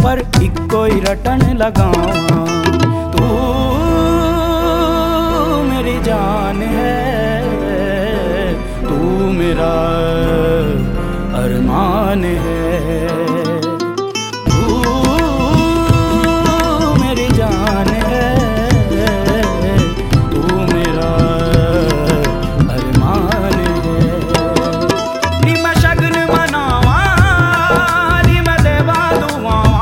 पर इक्को ही रटन लगावा। तू मेरी जान है, तू मेरा अरमान है। तू मेरी जान है, तू मेरा अरमान है। नी मैं शगन मनावा, नी मैं देवा दुआवा।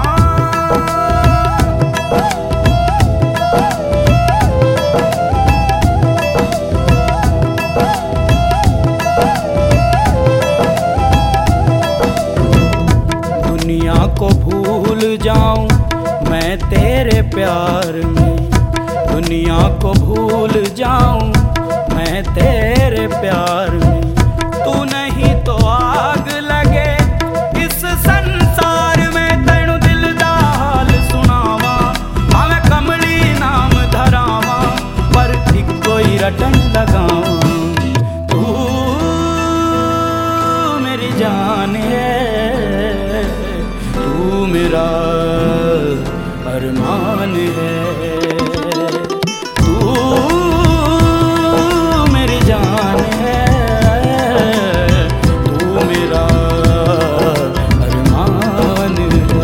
दुनिया को भूल जाऊं मैं तेरे प्यार में, दुनिया को भूल जाऊं मैं तेरे प्यार में। तू नहीं तो आग लगे इस संसार में, तैनू दिल दा हाल सुनावा। भावे कमली नाम धरावा, पर इक्को ही रटन लगावा। तू मेरी जान है, तू मेरा अरमान है। तू मेरी जान है, तू मेरा अरमान है।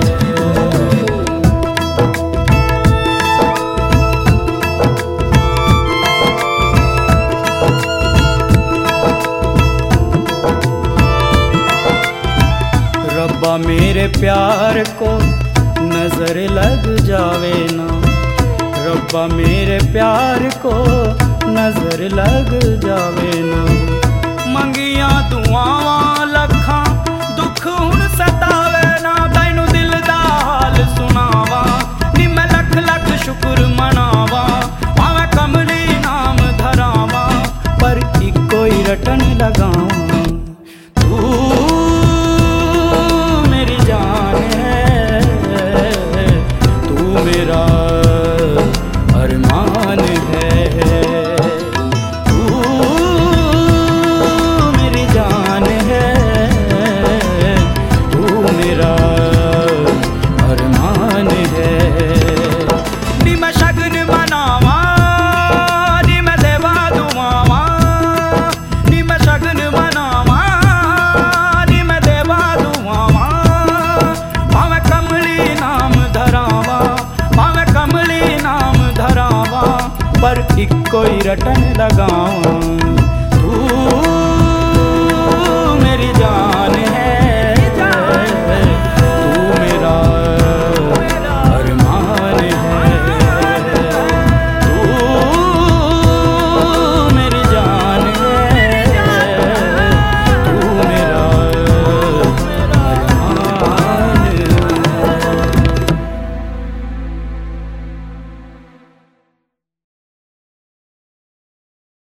रब्बा मेरे प्यार को नजर लग जावे ना, रब्बा मेरे प्यार को नजर लग जावे ना। मंगिया दुआवां लखां दुख हुण सतावे ना, तैनू दिल दा हाल सुनावा। नी मैं लख लख शुक्र मनावा, भावें कमली नाम धरावा, पर इक्को ही रटन लगावा। तू मेरी जान है, तू मेरा अरमान है। तू मेरी जान है, तू मेरा अरमान है। नी मैं शगन मनावा, नी मैं देवा दुआवा। नी मैं शगन मनावा, नी मैं देवा दुआवा। भावें कमली नाम धरावा, भावें कमली नाम धरावा, पर इक्को ही रटन लगावा।